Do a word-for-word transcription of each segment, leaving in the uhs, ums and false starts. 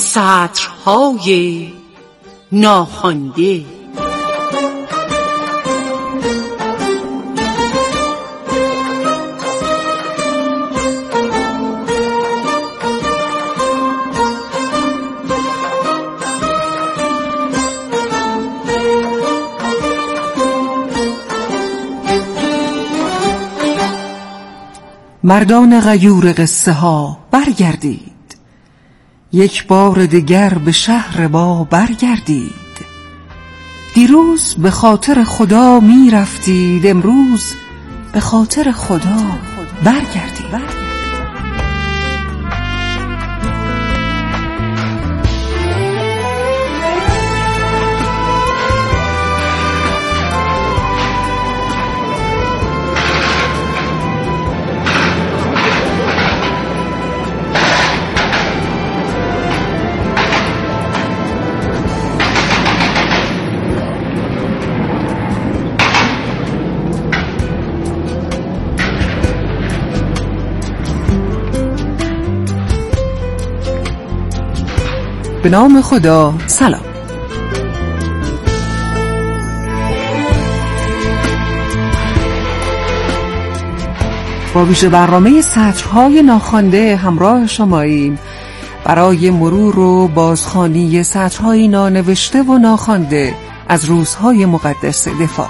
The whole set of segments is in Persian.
سطرهای ناخوانده. مردان غیور قصه ها برگردید، یک بار دیگر به شهر ما برگردید. دیروز به خاطر خدا می رفتید، امروز به خاطر خدا برگردید. به نام خدا. سلام. با ویژه برنامه سطرهای ناخوانده همراه شماییم برای مرور و بازخوانی سطرهای نانوشته و ناخوانده از روزهای مقدس دفاع.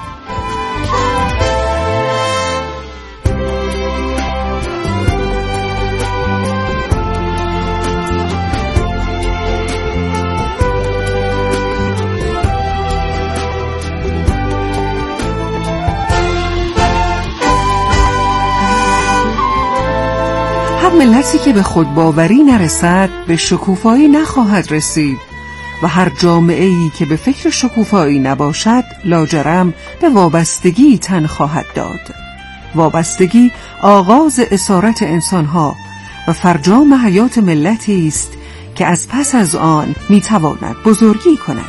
هر ملتی که به خودباوری نرسد به شکوفایی نخواهد رسید و هر جامعه‌ای که به فکر شکوفایی نباشد لاجرم به وابستگی تن خواهد داد. وابستگی آغاز اسارت انسانها و فرجام حیات ملتی است که از پس از آن میتواند بزرگی کند.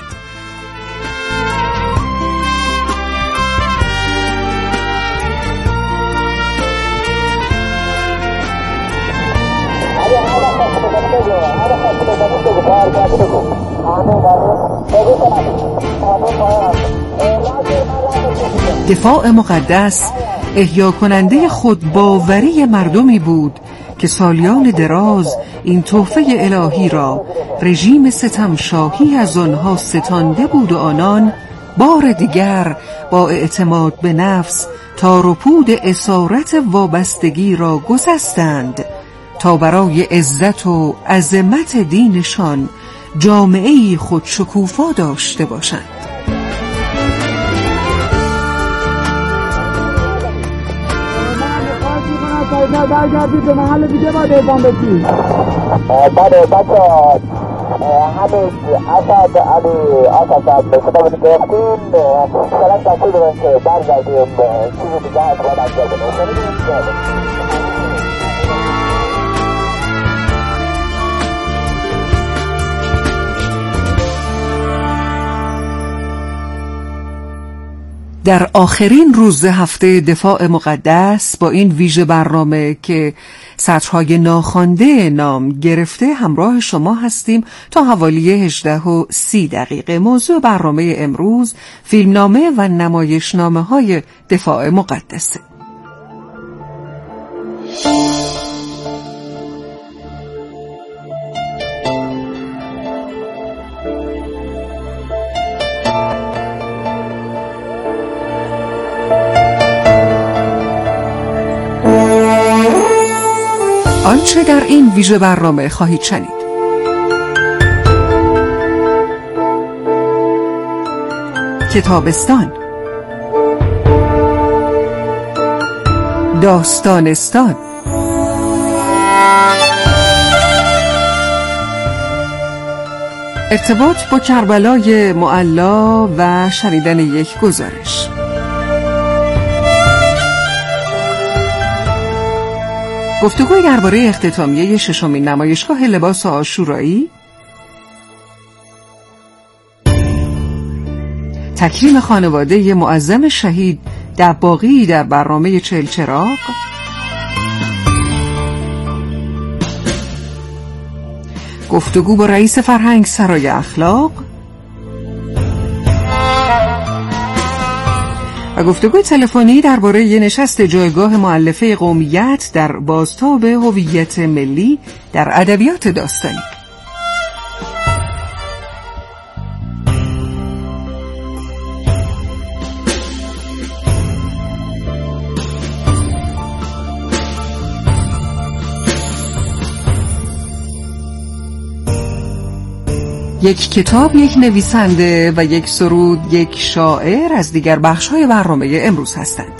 دفاع مقدس احیا کننده خودباوری مردمی بود که سالیان دراز این تحفه الهی را رژیم ستمشاهی از آنها ستانده بود و آنان بار دیگر با اعتماد به نفس تار و پود اسارت وابستگی را گسستند تا برای عزت و عظمت دینشان جامعه‌ای خود شکوفا داشته باشند. نه برگردید به محل دیگه باید اعدام بشید. بله بچه همین اسد علی آقا صاحب شما رو گرفتیم سرک دستور دارن که برگردیم چیزی دیگه از باید انجام بدیم. در آخرین روز هفته دفاع مقدس با این ویژه برنامه که سطرهای ناخوانده نام گرفته همراه شما هستیم تا حوالی هجده و سی دقیقه. موضوع برنامه امروز فیلمنامه و نمایشنامه های دفاع مقدسه. آنچه در این ویژه برنامه خواهید شنید: کتابستان، داستانستان، ارتباط با کربلای معلا و شنیدن یک گزارش. گفتگوی درباره اختتامیه ششمین نمایشگاه لباس عاشورایی، تکریم خانواده معظم شهید دباغی در برنامه گفتگو با رئیس فرهنگ سرای اخلاق و گفتگوی تلفنی درباره نشست جایگاه مؤلفه قومیت در بازتاب هویت ملی در ادبیات داستانی. یک کتاب، یک نویسنده و یک سرود، یک شاعر از دیگر بخش‌های برنامه امروز هستند.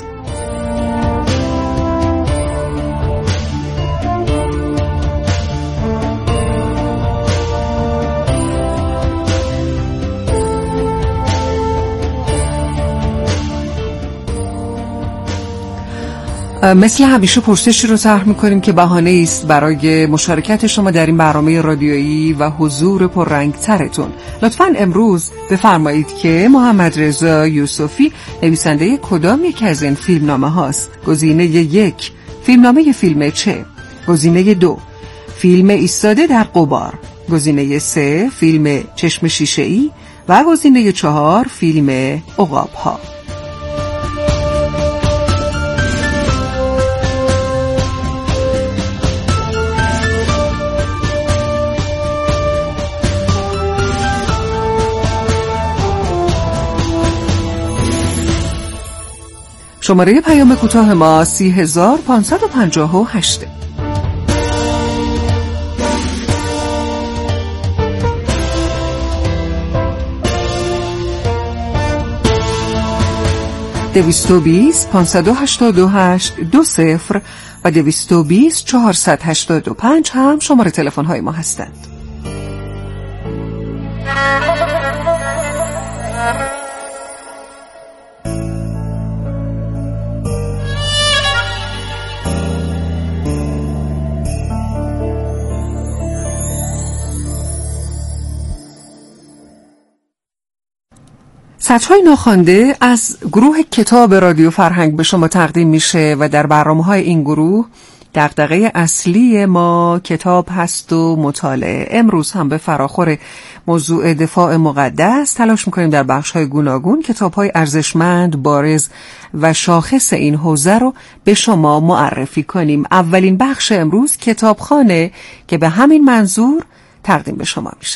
مثل همیشه پرسشی رو طرح می‌کنیم که بهانه است برای مشارکت شما در این برنامه رادیویی و حضور پررنگ‌ترتون. لطفاً امروز بفرمایید که محمد رضا یوسفی نویسنده کدام یک از این فیلمنامه هاست؟ گزینه یک، فیلمنامه فیلم چه؟ گزینه دو، فیلم ایستاده در غبار. گزینه سه، فیلم چشم شیشه‌ای. و گزینه چهار، فیلم عقاب‌ها. شماره پیام کوتاه ما سی هزار پانصد و پنجاه و هشت. دویست و بیست پانصد و هشتاد و هشت دو صفر و دویست و بیست چهارصد و هشتاد و پنج هم شماره تلفن های ما هستند. سطرهای ناخوانده از گروه کتاب رادیو فرهنگ به شما تقدیم میشه و در برنامه‌های این گروه دغدغه اصلی ما کتاب هست و مطالعه. امروز هم به فراخور موضوع دفاع مقدس تلاش میکنیم در بخش‌های گوناگون کتاب‌های ارزشمند، بارز و شاخص این حوزه رو به شما معرفی کنیم. اولین بخش امروز کتابخانه که به همین منظور تقدیم به شما میشه.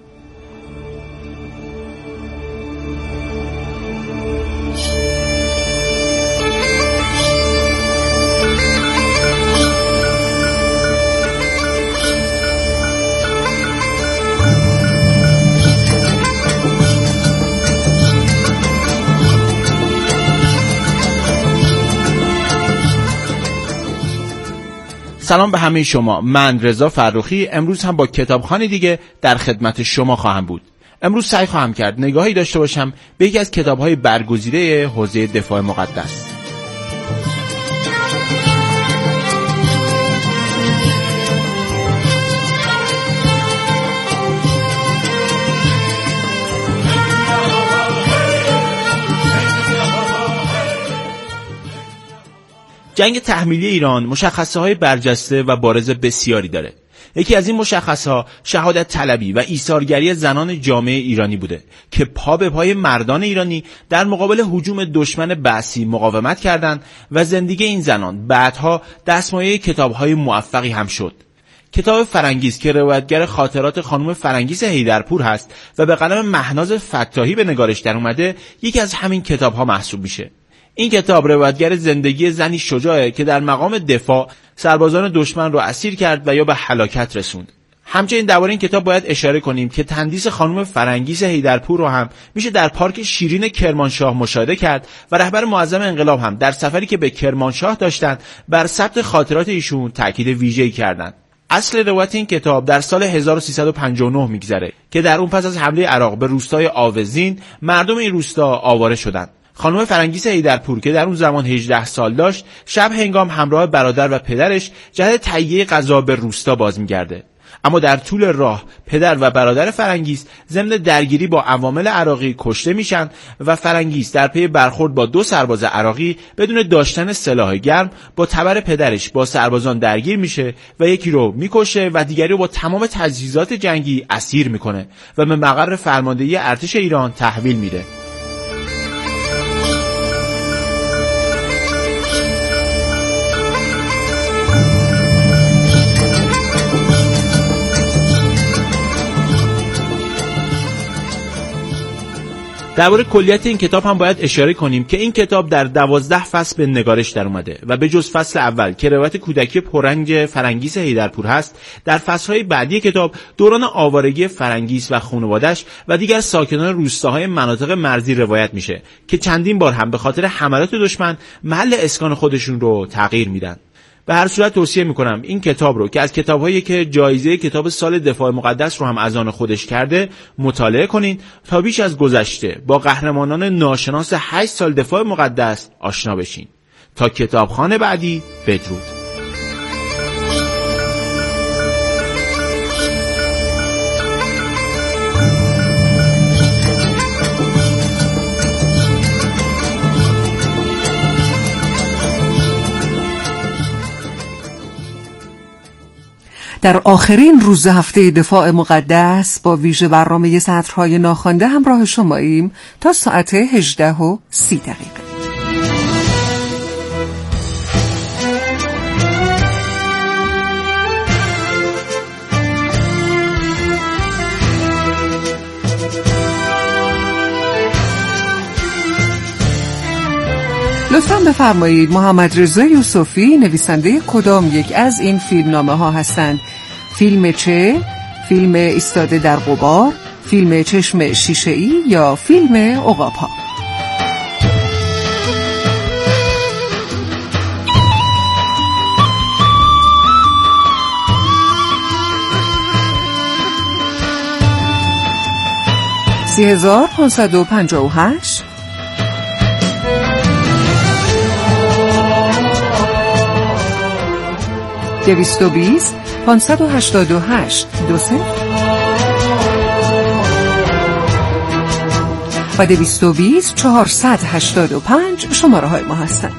سلام به همه شما. من رضا فرخی امروز هم با کتابخانه دیگه در خدمت شما خواهم بود. امروز سعی خواهم کرد نگاهی داشته باشم به یکی از کتاب‌های برگزیده حوزه دفاع مقدس. جنگ تحمیلی ایران مشخصه های برجسته و بارز بسیاری داره. یکی از این مشخصه ها شهادت طلبی و ایثارگری زنان جامعه ایرانی بوده که پا به پای مردان ایرانی در مقابل هجوم دشمن بعثی مقاومت کردند و زندگی این زنان بعدها دستمایه کتاب‌های موفقی هم شد. کتاب فرنگیس که روایتگر خاطرات خانم فرنگیس حیدرپور هست و به قلم مهناز فتاحی به نگارش در اومده، یکی از همین کتاب‌ها محسوب میشه. این کتاب روایتگر زندگی زنی شجاعه که در مقام دفاع سربازان دشمن رو اسیر کرد و یا به هلاکت رسوند. همچنین درباره این کتاب باید اشاره کنیم که تندیس خانم فرنگیس حیدرپور رو هم میشه در پارک شیرین کرمانشاه مشاهده کرد و رهبر معظم انقلاب هم در سفری که به کرمانشاه داشتند بر ثبت خاطرات ایشون تاکید ویژه‌ای کردند. اصل روایت این کتاب در سال هزار و سیصد و پنجاه و نه میگذره که در اون پس از حمله عراق به روستای آوزین مردم این روستا آواره شدند. خانم فرنگیس حیدرپور که در اون زمان هجده سال داشت، شب هنگام همراه برادر و پدرش جهت تهیه غذا به روستا باز می‌گرده. اما در طول راه پدر و برادر فرنگیس ضمن درگیری با عوامل عراقی کشته میشن و فرنگیس در پی برخورد با دو سرباز عراقی بدون داشتن سلاح گرم با تبر پدرش با سربازان درگیر میشه و یکی رو میکشه و دیگری رو با تمام تجهیزات جنگی اسیر میکنه و به مقر فرماندهی ارتش ایران تحویل میده. درباره کلیت این کتاب هم باید اشاره کنیم که این کتاب در دوازده فصل به نگارش در اومده و به جز فصل اول که روایت کودکی پررنگ فرنگیس حیدرپور هست، در فصلهای بعدی کتاب دوران آوارگی فرنگیس و خانواده‌اش و دیگر ساکنان روستاهای مناطق مرزی روایت میشه که چندین بار هم به خاطر حملات دشمن محل اسکان خودشون رو تغییر میدن. به هر صورت توصیه میکنم این کتاب رو که از کتاب‌هایی که جایزه کتاب سال دفاع مقدس رو هم از آن خودش کرده مطالعه کنین تا بیش از گذشته با قهرمانان ناشناس هشت سال دفاع مقدس آشنا بشین. تا کتابخانه بعدی، بدرود. در آخرین روز هفته دفاع مقدس با ویژه برنامه سطرهای ناخوانده همراه شماییم تا ساعت هجده و سی دقیقه. لطفاً بفرمایید محمد رضا یوسفی نویسنده کدام یک از این فیلمنامه ها هستند؟ فیلم چه؟ فیلم ایستاده در غبار؟ فیلم چشم شیشه‌ای یا فیلم عقاب‌ها؟ سی هزار پانصد و پنجاه و هشت دویست و بیست پانصد و هشتاد و هشت دو صفر و دویست و بیست چهارصد و هشتاد و پنج شماره های ما هستند.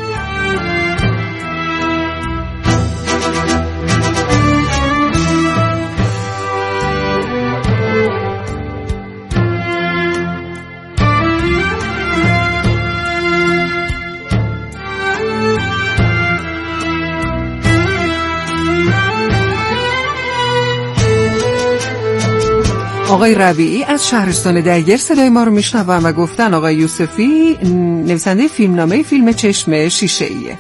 آقای ربیعی از شهرستان درگیر صدای ما رو میشنون و گفتن آقای یوسفی نویسنده فیلمنامه فیلم چشم شیشه‌ایه.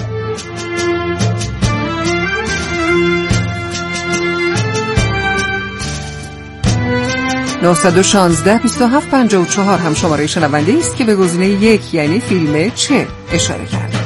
نه یک شش بیست و هفت پنجاه و چهار هم شماره شنونده است که به گزینه یک یعنی فیلم چه اشاره کرده.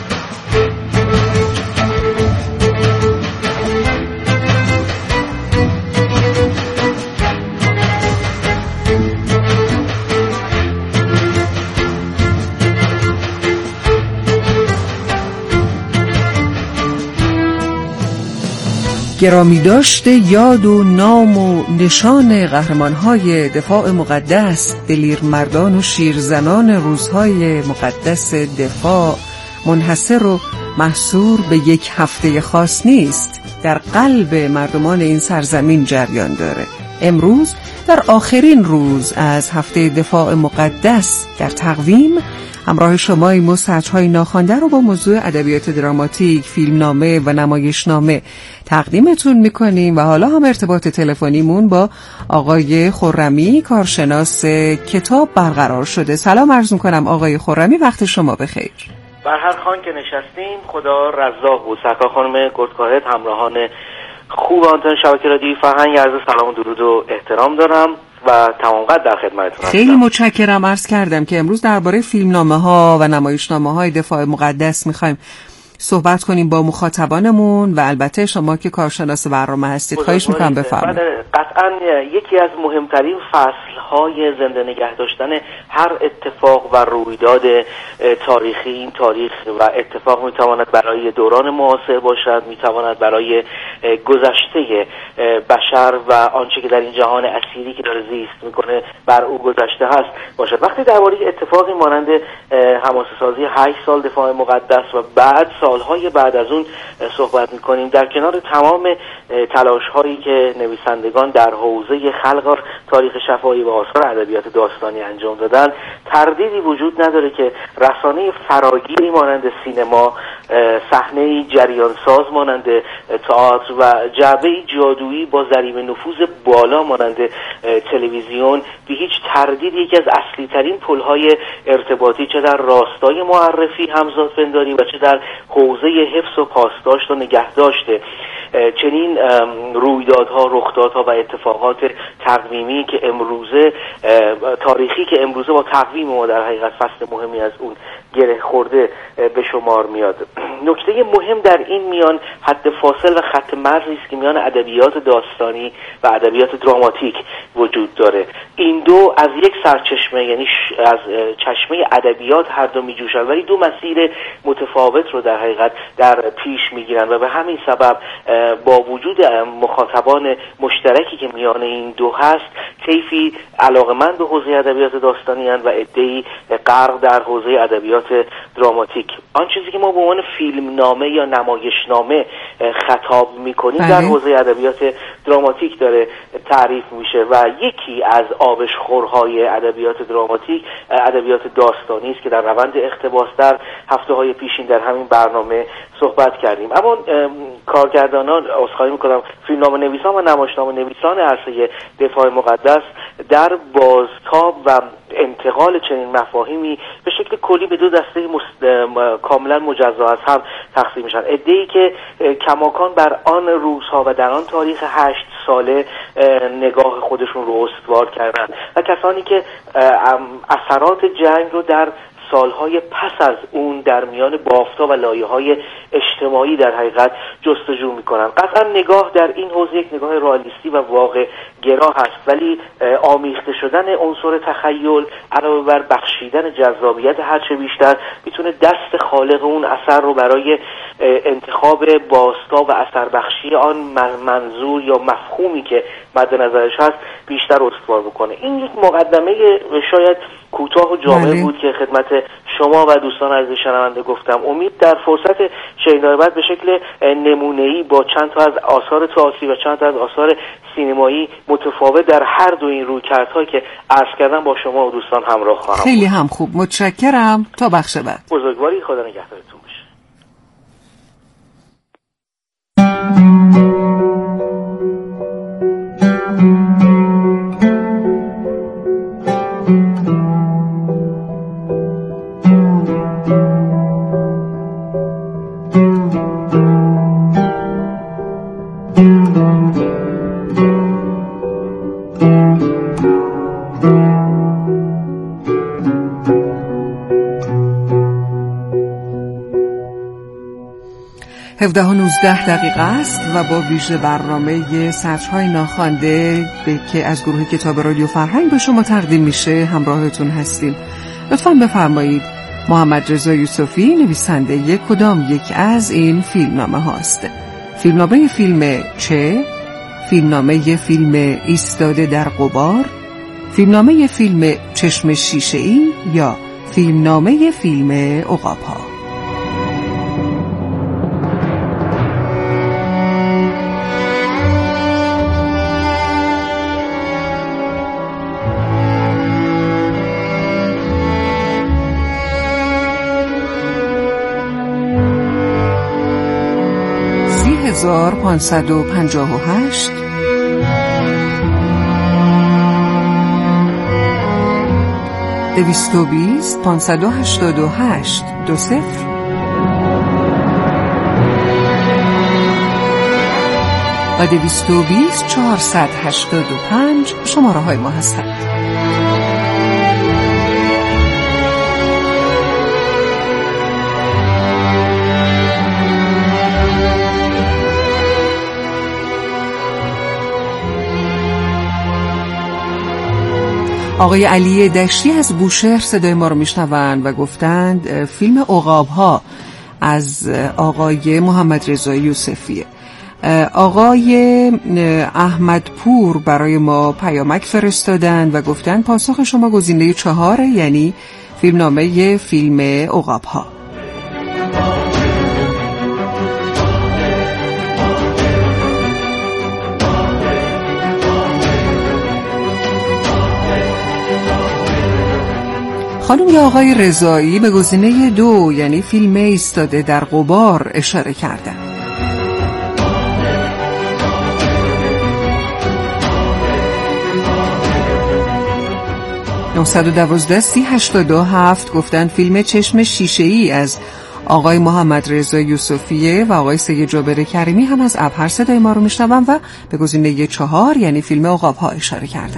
گرامی داشته یاد و نام و نشان قهرمان‌های دفاع مقدس، دلیر مردان و شیرزنان روزهای مقدس دفاع منحصر و محصور به یک هفته خاص نیست، در قلب مردمان این سرزمین جریان داره. امروز در آخرین روز از هفته دفاع مقدس در تقویم همراه شماییم و سطرهای ناخوانده رو با موضوع ادبیات دراماتیک، فیلمنامه و نمایشنامه تقدیمتون میکنیم و حالا هم ارتباط تلفنیمون با آقای خرمی کارشناس کتاب برقرار شده. سلام عرض میکنم آقای خرمی، وقت شما بخیر. بر هر خان که نشستیم خدا رزاق بود. سرکار خانم گردکاهت، همراهان خوب آنتن شبکه رادیویی فرهنگ، عرض سلام و درود و احترام دارم و تمام قد در خدمتتون هستم. خیلی متشکرم. عرض کردم که امروز درباره فیلمنامه ها و نمایشنامه های دفاع مقدس میخوایم صحبت کنیم با مخاطبانمون و البته شما که کارشناس برنامه هستید خواهش میکنم بفرمایید. قطعا یکی از مهمترین فصل سالهای زنده نگه داشتن هر اتفاق و رویداد تاریخی. این تاریخ و اتفاق میتواند برای دوران معاصر باشد، میتواند برای گذشته بشر و آنچه که در این جهان اسیری که داره زیست میکنه بر او گذشته هست باشد. وقتی درباره اتفاقی مانند حماسه‌سازی هشت سال دفاع مقدس و بعد سالهای بعد از اون صحبت میکنیم، در کنار تمام تلاش هایی که نویسندگان در حوزه خلق تاریخ شفاهی و آثار ادبیات داستانی انجام دادن، تردیدی وجود نداره که رسانه فراگیری مانند سینما، صحنه جریان ساز مانند تئاتر و جعبه جادویی با ضریب نفوذ بالا مانند تلویزیون به هیچ تردید یکی از اصلی ترین پل‌های ارتباطی چه در راستای معرفی همزاد پنداری و چه در حوزه حفظ و پاسداشت و نگهداشت چنین رویدادها، رخدادها و اتفاقات تقویمی که امروزه تاریخی که امروزه با تقویم ما در حقیقت فصل مهمی از اون گره خورده به شمار میاد. نکته مهم در این میان حد فاصل و خط مرزی است که میان ادبیات داستانی و ادبیات دراماتیک وجود داره. این دو از یک سرچشمه، یعنی از چشمه ادبیات هر دو میجوشند، ولی دو مسیر متفاوت رو در حقیقت در پیش میگیرن و به همین سبب با وجود مخاطبان مشترکی که میان این دو هست، طیفی علاقه‌مند به حوزه ادبیات داستانی اند و عده‌ای غرق در حوزه ادبیات دراماتیک. آن چیزی که ما به عنوان فیلمنامه یا نمایشنامه خطاب میکنیم در حوزه ادبیات دراماتیک داره تعریف میشه و یکی از آبشخورهای ادبیات دراماتیک ادبیات داستانی است که در روند اقتباس در هفته‌های پیشین در همین برنامه صحبت کردیم. اما کارگردانان، عذرخواهی میکنم، فیلمنامه نویسان و نمایشنامه نویسان عرصه دفاع مقدس در بازتاب و انتقال چنین مفاهیمی به شکل کلی به دو دسته مست... کاملا مجزا از هم تقسیم میشن. عده‌ای که کماکان بر آن روزها و در آن تاریخ هشت ساله نگاه خودشون رو استوار کردن و کسانی که اثرات جنگ رو در سالهای پس از اون در میان بافت‌ها و لایه‌های اجتماعی در حقیقت جستجو می‌کنن. قطعا نگاه در این حوزه یک نگاه رئالیستی و واقع گرا هست، ولی آمیخته شدن عنصر تخیل علاوه بر بخشیدن جذابیت هرچه بیشتر میتونه دست خالق اون اثر رو برای انتخاب بازتاب و اثر بخشی آن منظور یا مفهومی که مد نظرش هست بیشتر استوار بکنه. این یک مقدمه شاید کوتاه و جامع بود که خدمت شما و دوستان عزیز شنونده گفتم. امید در فرصت شنیدن بعد به شکل نمونه‌ای با چند تا از آثار تئاتری و چند تا از آثار سینمایی متفاوت در هر دو این رویکردها که عرض کردم با شما و دوستان همراه خواهم. خیلی هم خوب، متشکرم. تا بخش بعد. بزرگواری، خدا نگهدارتون باشه. هفده و نوزده دقیقه است و با ویژه برنامه سطرهای ناخوانده که از گروه کتاب رادیو فرهنگ به شما تقدیم میشه همراهتون هستیم. لطفاً بفرمایید محمد رضا یوسفی نویسنده کدام یک از این فیلمنامه هاست؟ فیلمنامه فیلم چه؟ فیلمنامه فیلم ایستاده در غبار؟ فیلمنامه فیلم چشم شیشه‌ای یا فیلمنامه فیلم عقاب‌ها؟ هزار پانصد و پنجاه و هشت دویست و بیست پانصد و هشتاد و هشت دو صفر و دویست و بیست چهارصد هشتاد و پنج شماره های ما هستند. آقای علی دشتی از بوشهر صدای ما رو میشنوند و گفتند فیلم عقاب‌ها از آقای محمد رضا یوسفیه. آقای احمد پور برای ما پیامک فرستادند و گفتند پاسخ شما گزینه چهاره، یعنی فیلمنامه فیلم عقاب‌ها. خانم یا آقای رضایی به گزینه دو، یعنی فیلم ایستاده در غبار، اشاره کردند. نهصد و دوازده سی هشتاد و هفت گفتن فیلم چشم شیشه‌ای از آقای محمد رضا یوسفیه و آقای سید جابر کریمی هم از ابهر صدای ما رو میشنون و به گزینه چهار، یعنی فیلم عقاب‌ها، اشاره کردن.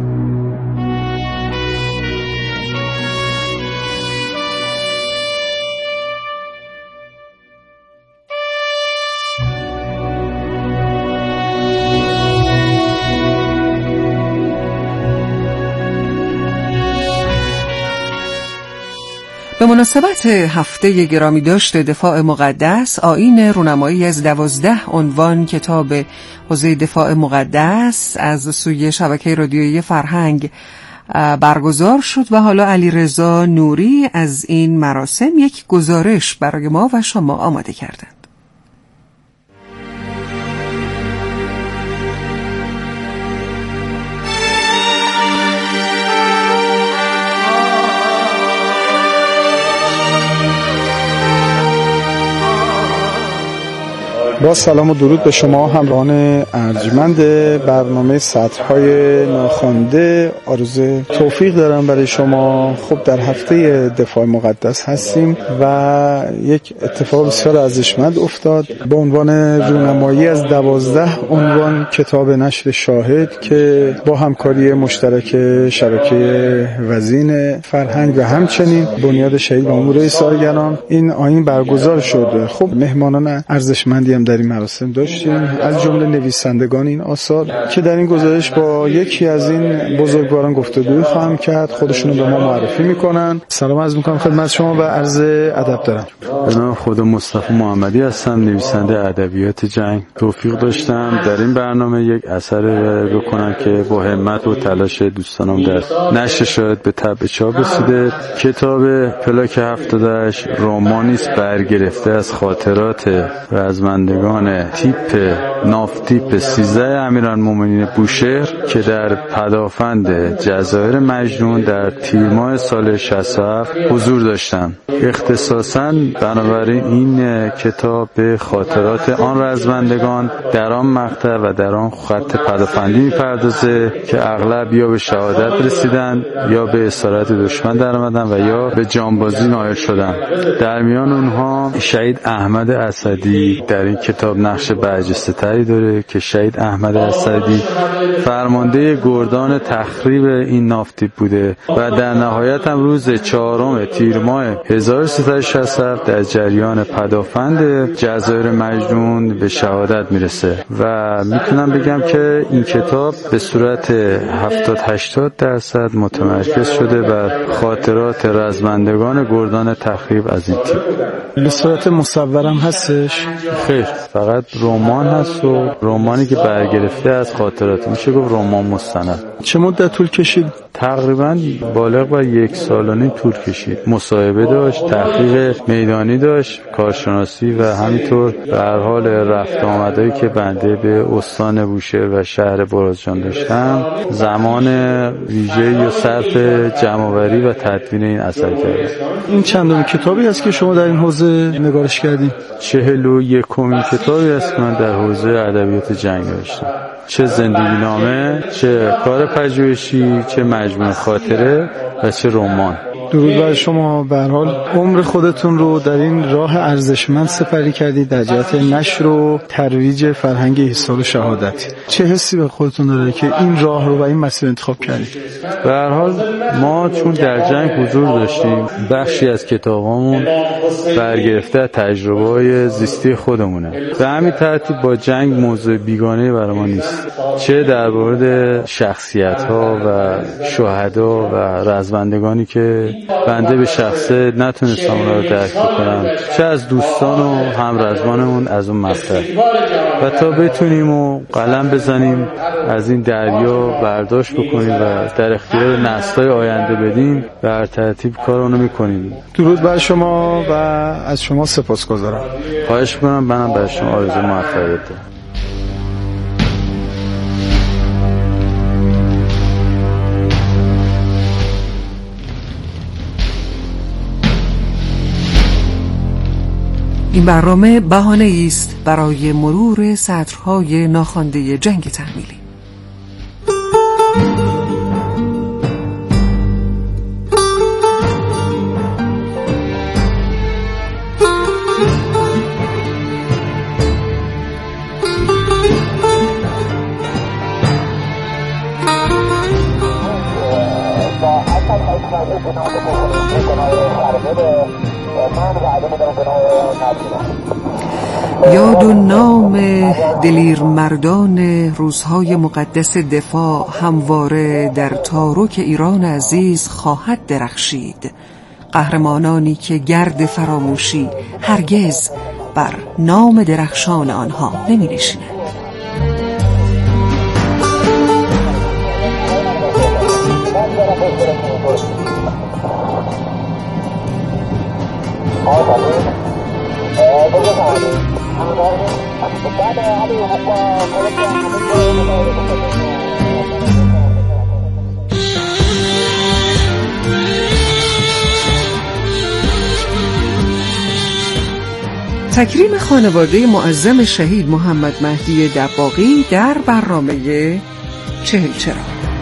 به مناسبت هفته گرامی داشت دفاع مقدس، آیین رونمایی از دوازده عنوان کتاب حوزه دفاع مقدس از سوی شبکه رادیویی فرهنگ برگزار شد و حالا علیرضا نوری از این مراسم یک گزارش برای ما و شما آماده کردند. با سلام و درود به شما همراهان ارجمند برنامه سطرهای ناخوانده. آرزوی توفیق دارم برای شما. خب در هفته دفاع مقدس هستیم و یک اتفاق بسیار ارزشمند افتاد با عنوان رونمایی از دوازده عنوان کتاب نشر شاهد که با همکاری مشترک شبکه وزین فرهنگ و همچنین بنیاد شهید و امور ایثارگران این آیین برگزار شد. خب مهمانان ارزشمندی هم در این مراسم داشتیم، از جمله نویسندگان این آثار که در این گزارش با یکی از این بزرگواران گفتگو خواهم کرد. خودشونو به ما معرفی میکنن. سلام عرض میکنم خدمت شما و عرض ادب دارم. به نام خدا مصطفی محمدی هستم، نویسنده ادبیات جنگ. توفیق داشتم در این برنامه یک اثر بکنم که با همت و تلاش دوستانم در نشر شاهد به طبع چاپ رسیده. کتاب پلاک هفتاد و هشت رمانی است برگرفته از خاطرات رزمندگان تیپ ناف تیپ سیزده امیرالمومنین بوشهر که در پدافند جزایر مجنون در تیر ماه سال شصت و هفت حضور داشتند. اختصاصاً بنابراین این کتاب به خاطرات آن رزمندگان در آن مقطع و در آن خط پدافندی می‌پردازه که اغلب یا به شهادت رسیدند یا به اسارت دشمن درآمدند و یا به جانبازی نائل شدند. در میان اونها شهید احمد اسدی در این کتاب نقش برجسته تری داره که شهید احمد اسدی فرمانده گردان تخریب این نافتیپ بوده و در نهایت هم روز چهارم تیر ماه هزار و سیصد و شصت و هفت در جریان پدافند جزایر مجنون به شهادت میرسه و میتونم بگم که این کتاب به صورت هفتاد هشتاد درصد متمرکز شده بر خاطرات رزمندگان گردان تخریب از این تیپ. به صورت مصورم هستش؟ خیر، فقط رمان هست و رمانی که برگرفته از خاطرات، میشه گفت رمان مستند. چه مدت طول کشید؟ تقریبا بالغ بر یک سال و نیم طول کشید. مصاحبه داشت، تحقیق میدانی داشت، کارشناسی و همینطور به هر حال رفت آمدایی که بنده به استان بوشهر و شهر برازجان داشتم زمان ویژه‌ای و صرف جمع‌آوری و تدوین این اثر کردم. این چندمین کتابی است که شما در این حوزه نگارش کردید؟ چهل و یکمین کتابی است که من در حوزه ادبیات جنگ نوشتم. چه زندگی نامه، چه کار پژوهشی، چه مجموعه خاطره و چه رمان. درود بر شما. به هر حال عمر خودتون رو در این راه ارزشمند سپری کردید در جهت نشر و ترویج فرهنگ ایثار و شهادت. چه حسی به خودتون داره که این راه رو و این مسیر انتخاب کردید؟ به هر حال ما چون در جنگ حضور داشتیم، بخشی از کتابامون برگرفته از تجربه‌های زیستی خودمونه. به همین ترتیب با جنگ موضوع بیگانه برای ما نیست، چه در مورد شخصیت‌ها و شهدا و رزمندگانی که بنده به شخصه نتونستم اونا رو درک بکنم، چه از دوستان و همرزمانمون از اون مقطع، و تا بتونیم و قلم بزنیم از این دریا برداشت بکنیم و در اختیار نسل‌های آینده بدیم، به هر ترتیب کارونو میکنیم. درود بر شما و از شما سپاسگزارم. خواهش میکنم. منم برای شما آرزوی موفقیت دارم. این برنامه بهانه‌ای است برای مرور سطرهای ناخوانده جنگ تحمیلی. یاد و نام دلیر مردان روزهای مقدس دفاع همواره در تارک ایران عزیز خواهد درخشید. قهرمانانی که گرد فراموشی هرگز بر نام درخشان آنها نمی نشیند. تکریم خانواده معظم شهید محمد مهدی دباغی در برنامه چهل چراغ.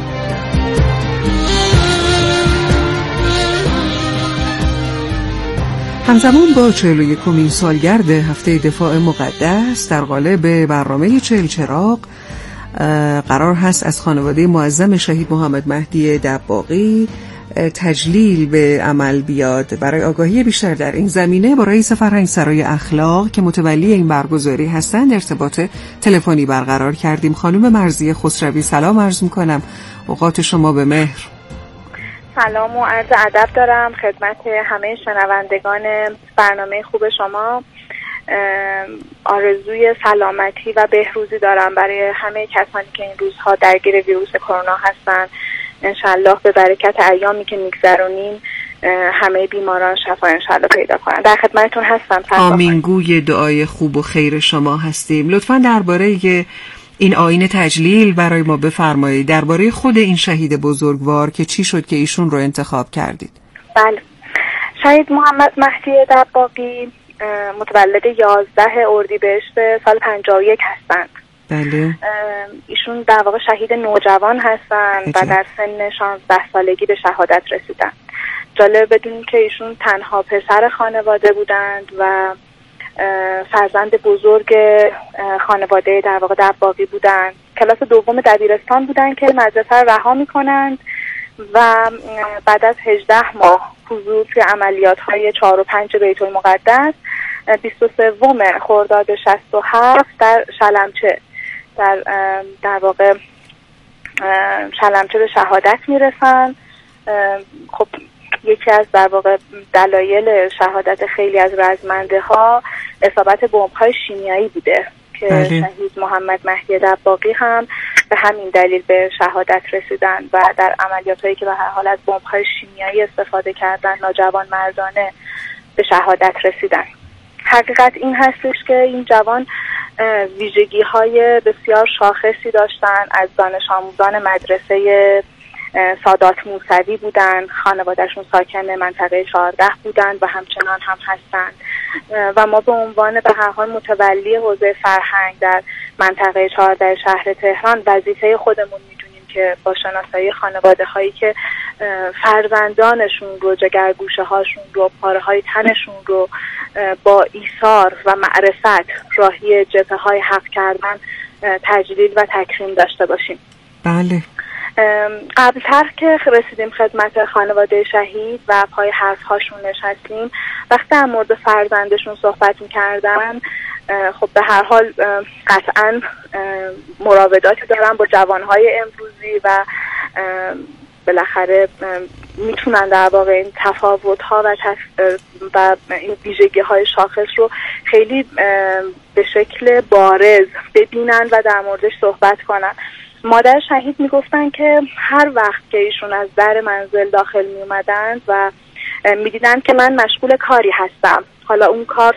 همزمان با چهل و یکمین سالگرد هفته دفاع مقدس در قالب برنامه چهل چراغ قرار هست از خانواده معظم شهید محمد مهدی دباغی تجلیل به عمل بیاد. برای آگاهی بیشتر در این زمینه با رئیس فرهنگ سرای اخلاق که متولی این برگزاری هستند ارتباط تلفنی برقرار کردیم. خانم مرضیه خسروی سلام عرض میکنم، اوقات شما به مهر. سلام و عرض ادب دارم خدمت همه شنوندگان برنامه خوب شما. آرزوی سلامتی و بهروزی دارم برای همه کسانی که این روزها درگیر ویروس کرونا هستن. انشالله به برکت ایامی که میگذرونیم همه بیماران شفا انشالله پیدا کنن. در خدمتتون هستم. آمینگوی دعای خوب و خیر شما هستیم. لطفاً درباره این آیین تجلیل برای ما بفرمایید، درباره خود این شهید بزرگوار که چی شد که ایشون رو انتخاب کردید. بله، شهید محمد مهدی دباغی متولد یازده اردیبهشت سال پنجاه و یک هستند. بله. ایشون در واقع شهید نوجوان هستند و در سن شانزده سالگی به شهادت رسیدند. جالب بدونیم که ایشون تنها پسر خانواده بودند و فرزند بزرگ خانواده در واقع دباغی بودند. کلاس دوم دبیرستان بودند که مدرسه رو رها می‌کنند و بعد از هجده ماه حضور توی عملیات‌های چهار و پنج بیت المقدس بیست و سوم خرداد شصت و هفت در شلمچه در در واقع شلمچه به شهادت میرسن. خب یکی از در واقع دلایل شهادت خیلی از رزمنده ها اصابت بمب‌های شیمیایی بوده که بله. شهید محمد مهدی دباغی هم به همین دلیل به شهادت رسیدن و در عملیات‌هایی که به هر حال از بمب‌های شیمیایی استفاده کردن ناجوان مردانه به شهادت رسیدن. حقیقت این هستش که این جوان ویژگی‌های بسیار شاخصی داشتن. از دانش آموزان مدرسه سادات موسوی بودن، خانوادهشون ساکن منطقه چهارده بودن و همچنان هم هستند و ما به عنوان به هر حال متولی حوزه فرهنگ در منطقه چهارده شهر تهران وظیفه خودمون میدونیم که با شناسایی خانواده هایی که فرزندانشون رو، جگرگوشه هاشون رو، پاره های تنشون رو با ایثار و معرفت راهی جبهه های حق کردن تجلیل و تکریم داشته باشیم. بله. قبلتر که رسیدیم خدمت خانواده شهید و پای حرف هاشون نشستیم، وقتی در مورد فرزندشون صحبت میکردن، خب به هر حال قطعا مراوداتی دارن با جوانهای امروزی و بالاخره میتونن در واقع این تفاوت ها و, تف... و این ویژگی های شاخص رو خیلی به شکل بارز ببینن و در موردش صحبت کنن. مادر شهید میگفتن که هر وقت که ایشون از در منزل داخل میومدن و میدیدن که من مشغول کاری هستم، حالا اون کار